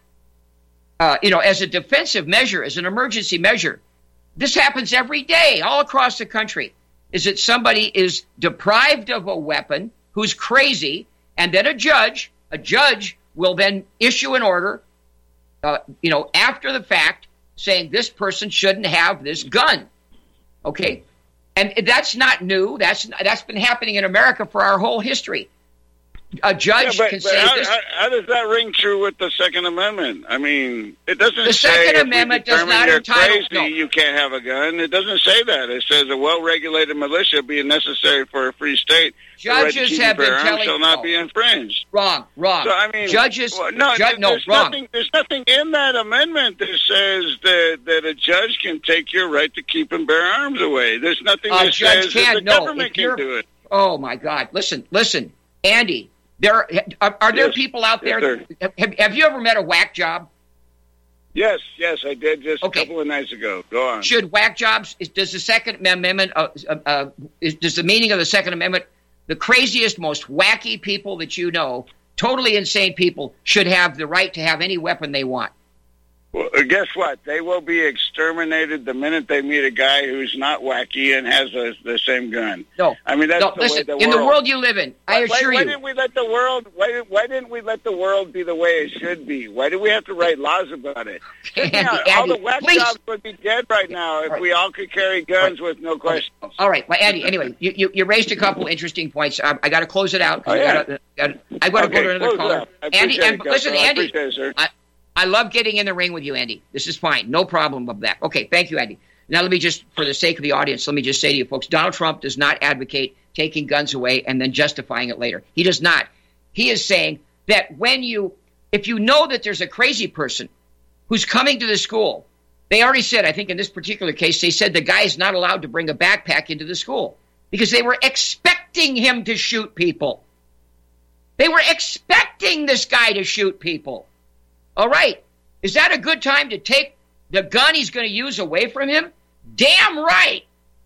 uh, you know as a defensive measure, as an emergency measure, this happens every day all across the country. Is that somebody is deprived of a weapon, who's crazy, and then a judge a judge will then issue an order, uh, you know, after the fact, saying this person shouldn't have this gun. Okay, and that's not new. That's that's been happening in America for our whole history. a judge yeah, but, can but say how, this. How, how does that ring true with the Second Amendment? I mean, it doesn't the say Second if Amendment we does determine not you're entitle. crazy, No. you can't have a gun. It doesn't say that. It says a well-regulated militia being necessary for a free state. Judges have been telling shall not no. be infringed. Wrong, wrong. So I mean, judges. Well, no, ju- there's, no, there's wrong. Nothing, there's nothing in that amendment that says that that a judge can take your right to keep and bear arms away. There's nothing A that judge says can't. that the No, government if can you're- do it. Oh my God! Listen, listen, Andy. There are, are there Yes. people out Yes, there. sir. have, have you ever met a whack job? Yes, yes, I did just Okay. a couple of nights ago. Go on. Should whack jobs? Is, does the Second Amendment? Uh, uh, is, does the meaning of the Second Amendment? The craziest, most wacky people that you know, totally insane people, should have the right to have any weapon they want. Well, guess what? They will be exterminated the minute they meet a guy who's not wacky and has a, the same gun. No, I mean that's no. the Listen, way the in world. the world you live in, I why, assure why you. didn't we let the world? Why, why didn't we let the world be the way it should be? Why do we have to write laws about it? Andy, Yeah, Andy, all the whack please. jobs would be dead right now if Right. we all could carry guns with no question. All right, well, Andy. Anyway, you, you, you raised a couple interesting points. I, I got to close it out. Oh, yeah. I gotta, gotta, I got to Okay, go to another close it caller. up. I Andy, appreciate and it, listen, Counselor. I Andy. appreciate it, sir. I, I love getting in the ring with you, Andy. This is fine. No problem with that. Okay, thank you, Andy. Now, let me just, for the sake of the audience, let me just say to you folks, Donald Trump does not advocate taking guns away and then justifying it later. He does not. He is saying that when you, if you know that there's a crazy person who's coming to the school, they already said, I think in this particular case, they said the guy is not allowed to bring a backpack into the school because they were expecting him to shoot people. They were expecting this guy to shoot people. All right. Is that a good time to take the gun he's going to use away from him? Damn right.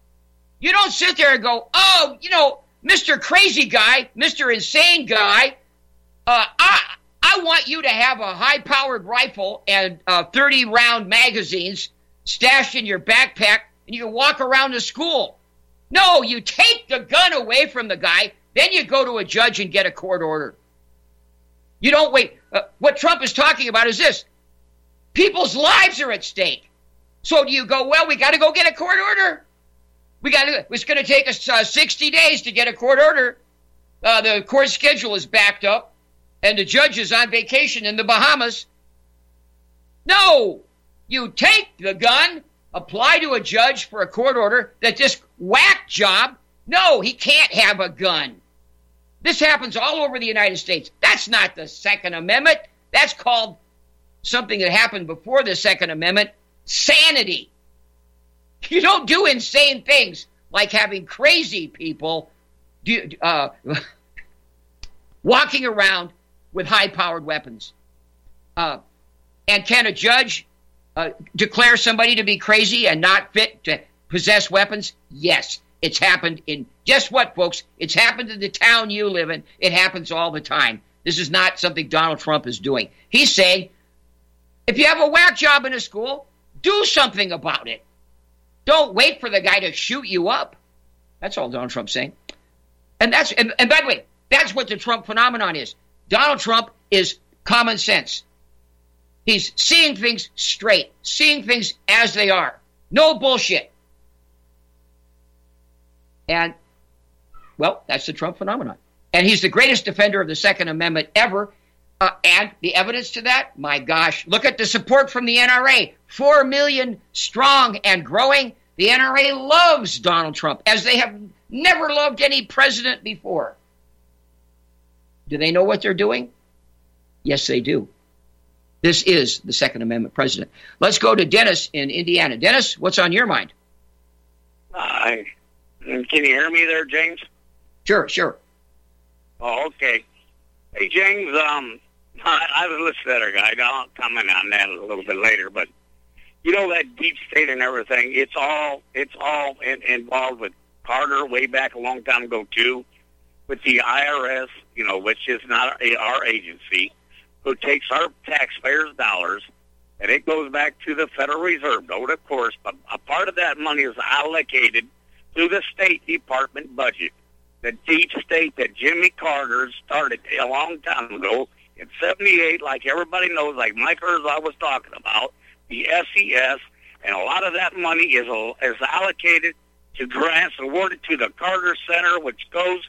You don't sit there and go, oh, you know, Mister Crazy Guy, Mister Insane Guy, uh, I I want you to have a high-powered rifle and uh, thirty-round magazines stashed in your backpack, and you can walk around the school. No, you take the gun away from the guy, then you go to a judge and get a court order. You don't wait. Uh, what Trump is talking about is this. People's lives are at stake. So do you go, well, we got to go get a court order? We got to. It's going to take us uh, sixty days to get a court order. Uh, the court schedule is backed up, and the judge is on vacation in the Bahamas. No, you take the gun, apply to a judge for a court order that this whack job, no, he can't have a gun. This happens all over the United States. That's not the Second Amendment. That's called something that happened before the Second Amendment, sanity. You don't do insane things like having crazy people do, uh, walking around with high-powered weapons. Uh, and can a judge uh, declare somebody to be crazy and not fit to possess weapons? Yes. It's happened in, guess what, folks? It's happened in the town you live in. It happens all the time. This is not something Donald Trump is doing. He's saying, if you have a whack job in a school, do something about it. Don't wait for the guy to shoot you up. That's all Donald Trump's saying. And that's and, and by the way, that's what the Trump phenomenon is. Donald Trump is common sense. He's seeing things straight, seeing things as they are. No bullshit. And, well, that's the Trump phenomenon. And he's the greatest defender of the Second Amendment ever. Uh, and the evidence to that, my gosh, look at the support from the N R A. Four million strong and growing. The N R A loves Donald Trump, as they have never loved any president before. Do they know what they're doing? Yes, they do. This is the Second Amendment president. Let's go to Dennis in Indiana. Dennis, what's on your mind? Hi. Can you hear me there, James? Sure, sure. Oh, okay. Hey, James, um, I, I was listening to that other guy. I'll comment on that a little bit later, but you know that deep state and everything, it's all it's all in, involved with Carter way back a long time ago, too, with the I R S, you know, which is not a, our agency, who takes our taxpayers' dollars, and it goes back to the Federal Reserve, though, of course, but a part of that money is allocated to the State Department budget. The deep state that Jimmy Carter started a long time ago in seventy-eight, like everybody knows, like Mike Herzog was talking about, the S E S, and a lot of that money is is allocated to grants awarded to the Carter Center, which goes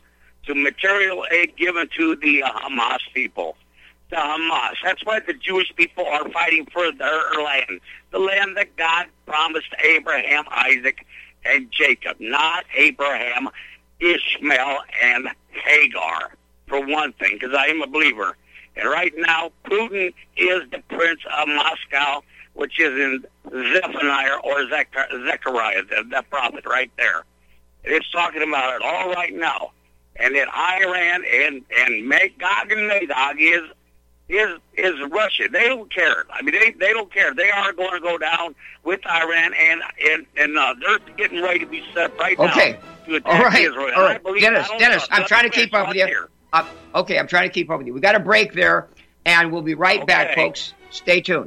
to material aid given to the uh, Hamas people. The Hamas. That's why the Jewish people are fighting for their land. The land that God promised Abraham, Isaac, and Jacob. Not Abraham, Ishmael, and Hagar, for one thing, because I am a believer. And right now, Putin is the prince of Moscow, which is in Zephaniah or Zechariah, the, the prophet right there. It's talking about it all right now. And then Iran and, and Magog and Magog is is is Russia. They don't care. I mean, they they don't care. They are going to go down with Iran, and and and uh, they're getting ready to be set right okay. now to attack all right. Israel. All right, believe, Dennis. Dennis, know, I'm trying to keep up with you. Uh, okay, I'm trying to keep up with you. We got a break there, and we'll be right okay. back, folks. Stay tuned.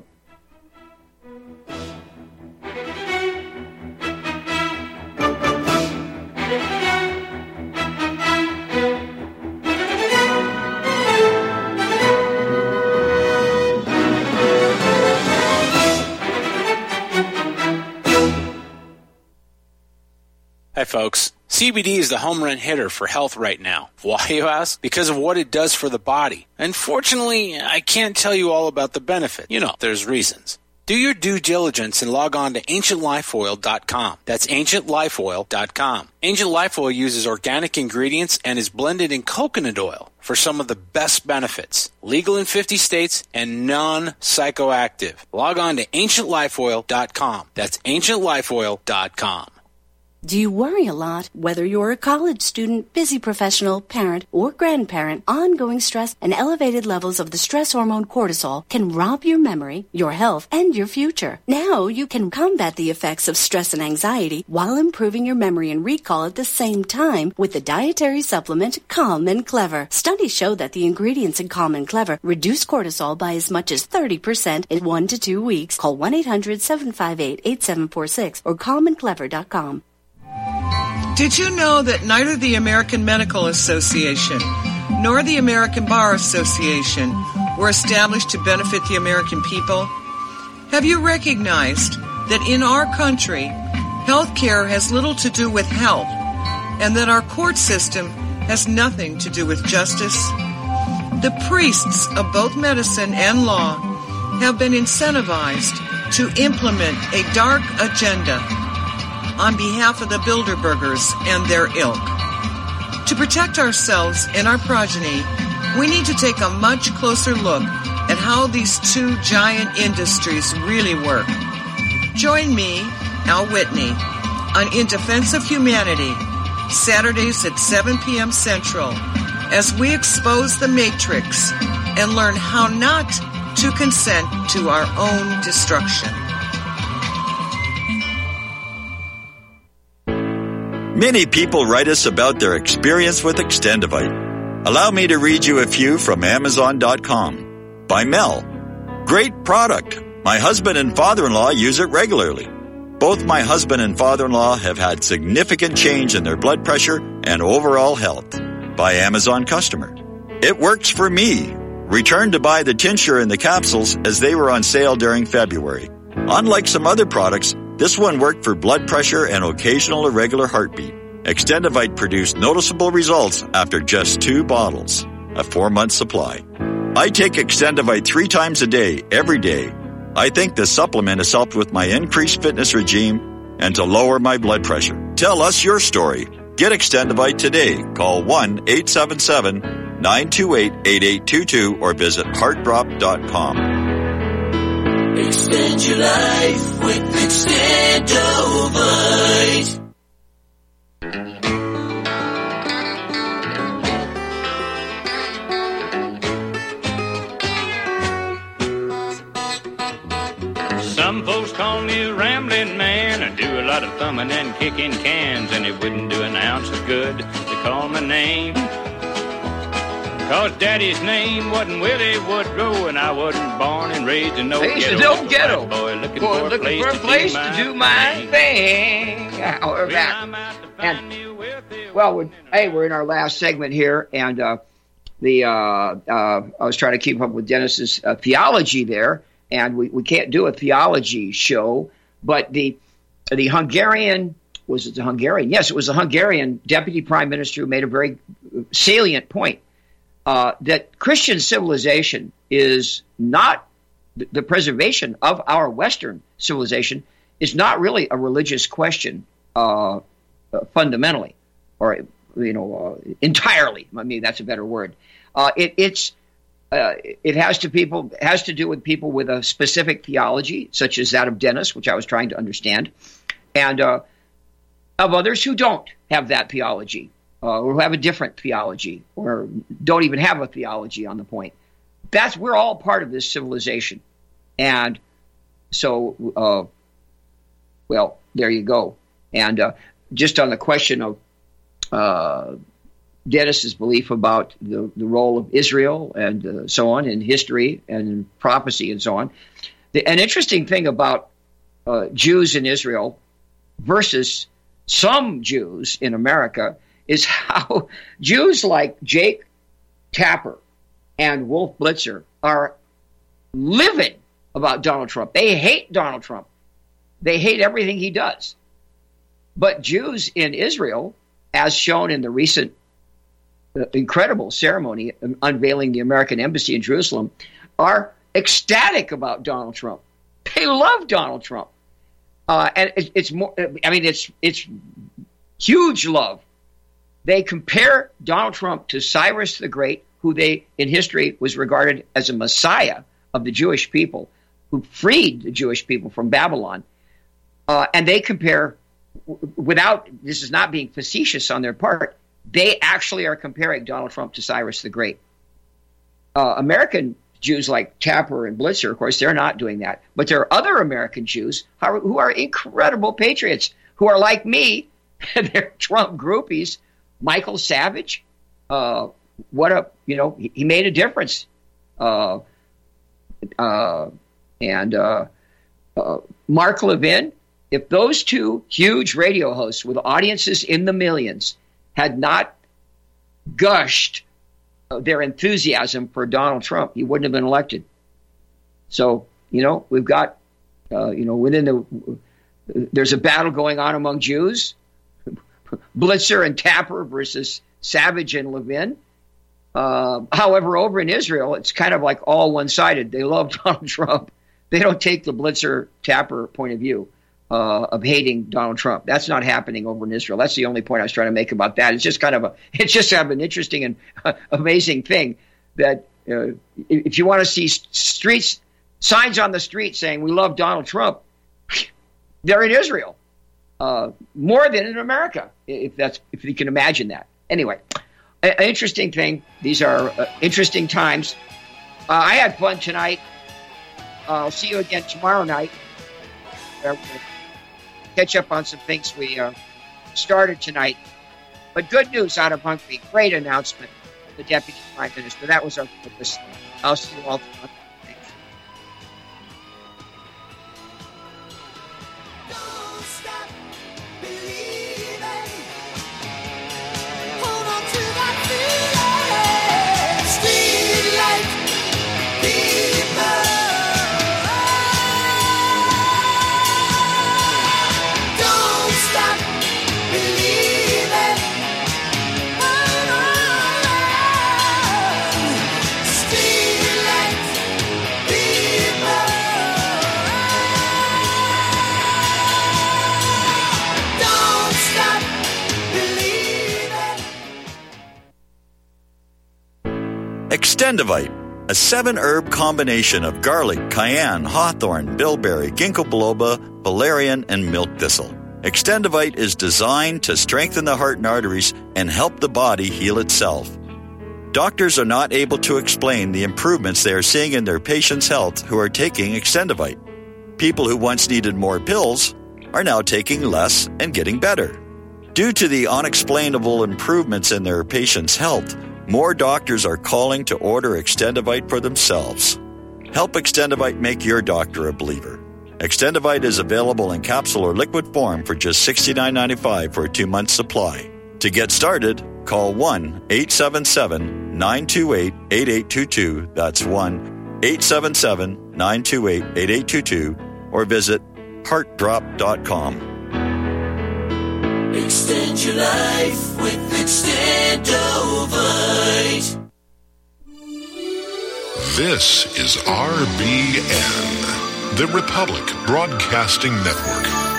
Hi, folks. C B D is the home run hitter for health right now. Why, you ask? Because of what it does for the body. Unfortunately, I can't tell you all about the benefit. You know, there's reasons. Do your due diligence and log on to ancient life oil dot com. That's ancient life oil dot com. Ancient Life Oil uses organic ingredients and is blended in coconut oil for some of the best benefits. Legal in fifty states and non-psychoactive. Log on to ancient life oil dot com. That's ancient life oil dot com. Do you worry a lot? Whether you're a college student, busy professional, parent, or grandparent, ongoing stress and elevated levels of the stress hormone cortisol can rob your memory, your health, and your future. Now you can combat the effects of stress and anxiety while improving your memory and recall at the same time with the dietary supplement Calm and Clever. Studies show that the ingredients in Calm and Clever reduce cortisol by as much as thirty percent in one to two weeks. Call one eight hundred seven five eight eight seven four six or calm and clever dot com. Did you know that neither the American Medical Association nor the American Bar Association were established to benefit the American people? Have you recognized that in our country, health care has little to do with health, and that our court system has nothing to do with justice? The priests of both medicine and law have been incentivized to implement a dark agenda on behalf of the Bilderbergers and their ilk. To protect ourselves and our progeny, we need to take a much closer look at how these two giant industries really work. Join me, Al Whitney, on In Defense of Humanity, Saturdays at seven p.m. Central, as we expose the Matrix and learn how not to consent to our own destruction. Many people write us about their experience with Extendivite. Allow me to read you a few from Amazon dot com. By Mel. Great product. My husband and father-in-law use it regularly. Both my husband and father-in-law have had significant change in their blood pressure and overall health. By Amazon customer. It works for me. Returned to buy the tincture and the capsules as they were on sale during February. Unlike some other products, this one worked for blood pressure and occasional irregular heartbeat. Extendivite produced noticeable results after just two bottles, a four-month supply. I take Extendivite three times a day, every day. I think this supplement has helped with my increased fitness regime and to lower my blood pressure. Tell us your story. Get Extendivite today. Call one eight seven seven nine two eight eight eight two two or visit heart drop dot com. Extend your life with Extendovite. Some folks call me a rambling man. I do a lot of thumbing and kicking cans, and it wouldn't do an ounce of good to call my name. Cause Daddy's name wasn't Willie Woodrow, and I wasn't born and raised in no ghetto. No ghetto. Boy, looking Boy, for a looking place, for a place to, do to do my thing. Yeah, we're back. And, well, we're, hey, we're in our last segment here, and uh, the uh, uh, I was trying to keep up with Dennis's uh, theology there, and we, we can't do a theology show, but the the Hungarian, was it the Hungarian? Yes, it was the Hungarian deputy prime minister who made a very salient point, uh, that Christian civilization is not, the preservation of our Western civilization is not really a religious question uh, uh, fundamentally, or, you know, uh, entirely. I mean, that's a better word. Uh, it, it's uh, it has to people has to do with people with a specific theology, such as that of Dennis, which I was trying to understand, and uh, of others who don't have that theology, uh, or who have a different theology, or don't even have a theology on the point. That's we're all part of this civilization, and so uh, well, there you go. And uh, just on the question of uh, Dennis's belief about the, the role of Israel and uh, so on in history and in prophecy and so on, the, an interesting thing about uh, Jews in Israel versus some Jews in America is how Jews like Jake Tapper and Wolf Blitzer are livid about Donald Trump. They hate Donald Trump. They hate everything he does. But Jews in Israel, as shown in the recent uh, incredible ceremony unveiling the American embassy in Jerusalem, are ecstatic about Donald Trump. They love Donald Trump. Uh, and it, it's more, I mean, it's it's huge love. They compare Donald Trump to Cyrus the Great, who they, in history, was regarded as a messiah of the Jewish people, who freed the Jewish people from Babylon. Uh, and they compare, without, this is not being facetious on their part, they actually are comparing Donald Trump to Cyrus the Great. Uh, American Jews like Tapper and Blitzer, of course, they're not doing that. But there are other American Jews who are, who are incredible patriots, who are like me, they're Trump groupies. Michael Savage, uh, what a, you know, he, he made a difference. Uh, uh, and uh, uh, Mark Levin, if those two huge radio hosts with audiences in the millions had not gushed their enthusiasm for Donald Trump, he wouldn't have been elected. So, you know, we've got, uh, you know, within the, there's a battle going on among Jews, Blitzer and Tapper versus Savage and Levin. Uh, however, over in Israel, it's kind of like all one-sided. They love Donald Trump. They don't take the Blitzer-Tapper point of view uh, of hating Donald Trump. That's not happening over in Israel. That's the only point I was trying to make about that. It's just kind of a, it's just kind of an interesting and uh, amazing thing that uh, if you want to see streets, signs on the street saying we love Donald Trump, they're in Israel. Uh, more than in America, if that's if you can imagine that. Anyway, an interesting thing. These are uh, interesting times. Uh, I had fun tonight. Uh, I'll see you again tomorrow night. We'll catch up on some things we uh, started tonight. But good news out of Hungary. Great announcement, the Deputy Prime Minister. That was our focus. I'll see you all tomorrow. Extendivite, a seven-herb combination of garlic, cayenne, hawthorn, bilberry, ginkgo biloba, valerian, and milk thistle. Extendivite is designed to strengthen the heart and arteries and help the body heal itself. Doctors are not able to explain the improvements they are seeing in their patients' health who are taking Extendivite. People who once needed more pills are now taking less and getting better. Due to the unexplainable improvements in their patients' health, more doctors are calling to order Extendivite for themselves. Help Extendivite make your doctor a believer. Extendivite is available in capsule or liquid form for just sixty-nine ninety-five for a two-month supply. To get started, call one eight seven seven, nine two eight, eight eight two two. That's one eight seven seven, nine two eight, eight eight two two. Or visit heart drop dot com. Extend your life with Extendovite. This is R B N, the Republic Broadcasting Network.